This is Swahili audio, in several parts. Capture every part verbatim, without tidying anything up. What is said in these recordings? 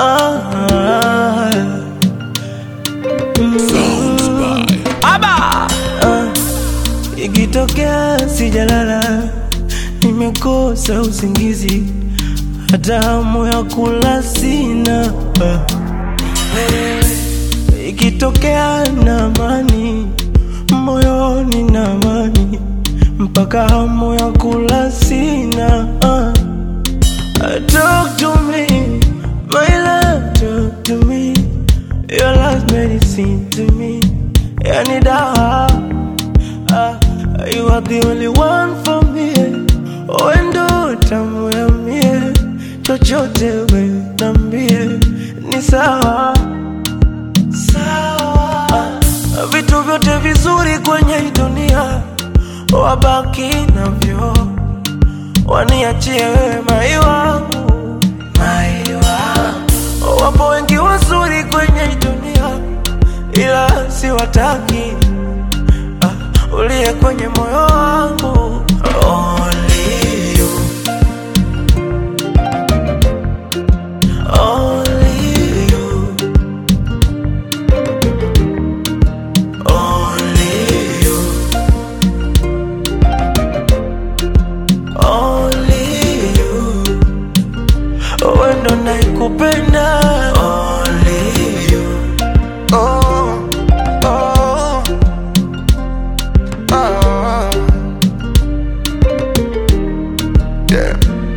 ah, mm, Sounds by Aba ah, ikitokea sijalala, nimekosa usingizi, hata hamu ya kula sina, ah, ikitokea na amani moyoni, na amani mpaka hamu ya kula sina, uh. Talk to me, my love, talk to me. Your love's medicine to me. Yani dawa, uh, you are the only one for me. Wendo tamu ya mie, chochote we nambie ni sawa sawa. uh, Vitu vyote vizuri kwenye hii dunia wabaki navyo, waniachie wewe mai wangu, mai wangu. Wapo wengi wazuri kwenye hii dunia, ila siwataki, uh, uliye kwenye moyo wangu. Only you, only you, only you, only you. Wewe ndo naikupenda. Only you. Oh, oh, oh. Yeah.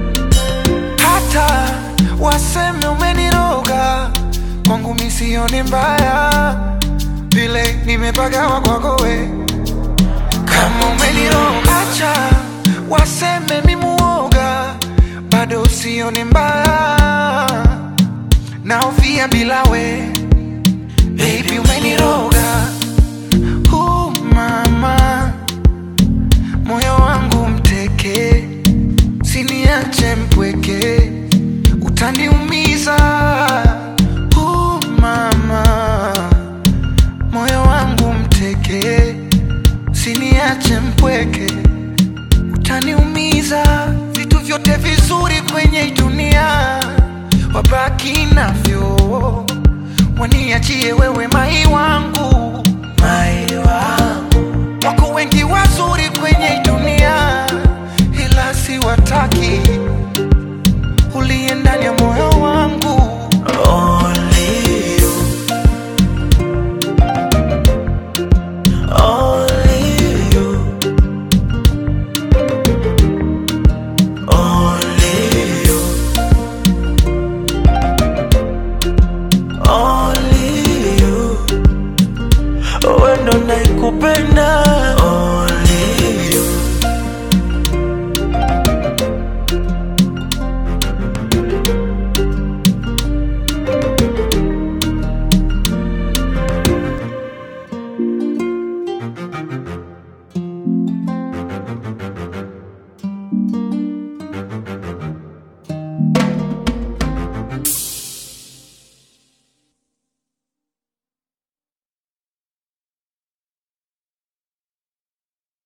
Hata waseme umeniroga, kwangu mimi sioni mbaya, vile nimepagawa kwako we. Kama umeniroga, acha waseme mimi muoga, bado sioni mbaya, naofia bila we. Baby umeniroga, uh mama, moyo wangu mteke, siniache mpweke, utaniumiza. Uh mama, moyo wangu mteke, siniache mpweke, utaniumiza. Vitu vyote vizuri kwenye dunia wabaki navyo, waniachie wewe mai wangu, Mai wangu. wako wengi wazuri kwenye dunia, ila siwataki, uliye ndani ya moyo